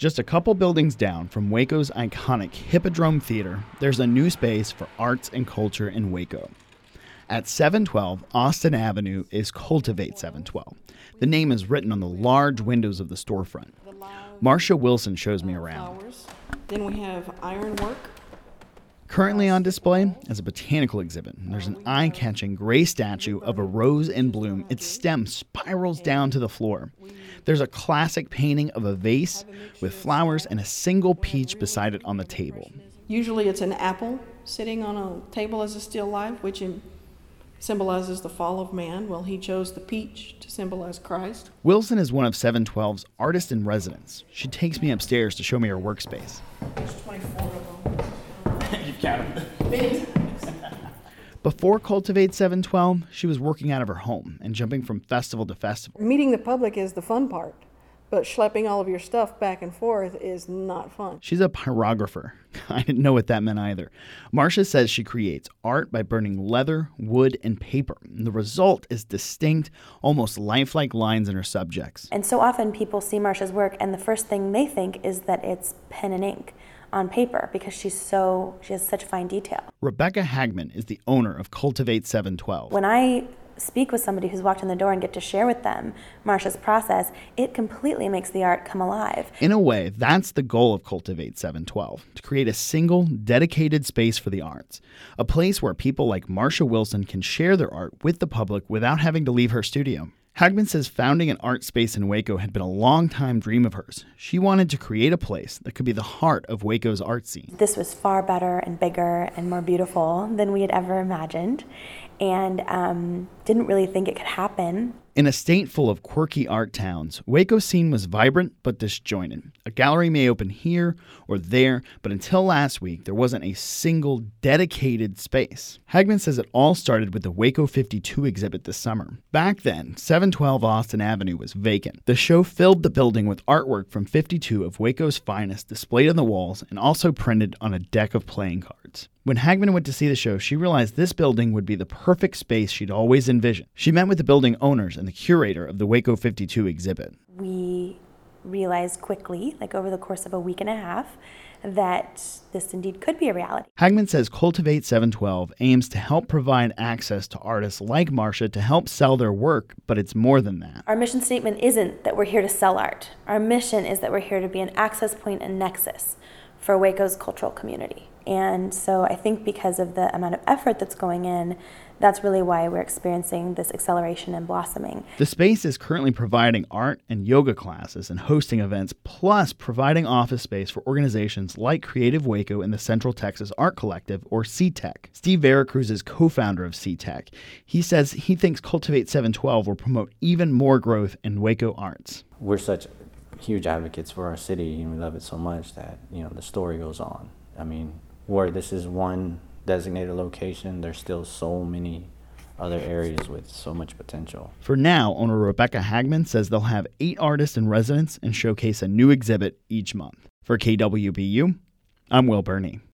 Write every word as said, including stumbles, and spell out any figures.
Just a couple buildings down from Waco's iconic Hippodrome Theater, there's a new space for arts and culture in Waco. At seven twelve Austin Avenue is Cultivate seven twelve. The name is written on the large windows of the storefront. Marsha Wilson shows me around. Flowers. Then we have ironwork. Currently on display is a botanical exhibit. There's an eye-catching gray statue of a rose in bloom. Its stem spirals down to the floor. There's a classic painting of a vase with flowers and a single peach beside it on the table. Usually it's an apple sitting on a table as a still life, which symbolizes the fall of man. Well, he chose the peach to symbolize Christ. Wilson is one of seven twelve's artists in residence. She takes me upstairs to show me her workspace. There's twenty-four of them. You've counted them. Before Cultivate seven twelve, she was working out of her home and jumping from festival to festival. Meeting the public is the fun part, but schlepping all of your stuff back and forth is not fun. She's a pyrographer. I didn't know what that meant either. Marsha says she creates art by burning leather, wood, and paper. And the result is distinct, almost lifelike lines in her subjects. And so often people see Marsha's work and the first thing they think is that it's pen and ink on paper because she's so she has such fine detail. Rebecca Hagman is the owner of Cultivate seven twelve. When I speak with somebody who's walked in the door and get to share with them Marsha's process, it completely makes the art come alive. In a way, that's the goal of Cultivate seven twelve, to create a single, dedicated space for the arts. A place where people like Marsha Wilson can share their art with the public without having to leave her studio. Hagman says founding an art space in Waco had been a long-time dream of hers. She wanted to create a place that could be the heart of Waco's art scene. This was far better and bigger and more beautiful than we had ever imagined, and um, didn't really think it could happen. In a state full of quirky art towns, Waco's scene was vibrant but disjointed. A gallery may open here or there, but until last week, there wasn't a single dedicated space. Hagman says it all started with the Waco fifty-two exhibit this summer. Back then, seven twelve Austin Avenue was vacant. The show filled the building with artwork from fifty-two of Waco's finest displayed on the walls and also printed on a deck of playing cards. When Hagman went to see the show, she realized this building would be the perfect space she'd always envisioned. She met with the building owners and the curator of the Waco fifty-two exhibit. We realized quickly, like over the course of a week and a half, that this indeed could be a reality. Hagman says Cultivate seven twelve aims to help provide access to artists like Marsha to help sell their work, but it's more than that. Our mission statement isn't that we're here to sell art. Our mission is that we're here to be an access point and nexus for Waco's cultural community. And so I think because of the amount of effort that's going in, that's really why we're experiencing this acceleration and blossoming. The space is currently providing art and yoga classes and hosting events, plus providing office space for organizations like Creative Waco and the Central Texas Art Collective, or C T E C. Steve Veracruz is co-founder of C T E C. He says he thinks Cultivate seven twelve will promote even more growth in Waco arts. We're such huge advocates for our city, and we love it so much that, you know, the story goes on. I mean, where this is one designated location, there's still so many other areas with so much potential. For now, owner Rebecca Hagman says they'll have eight artists in residence and showcase a new exhibit each month. For K W B U, I'm Will Burney.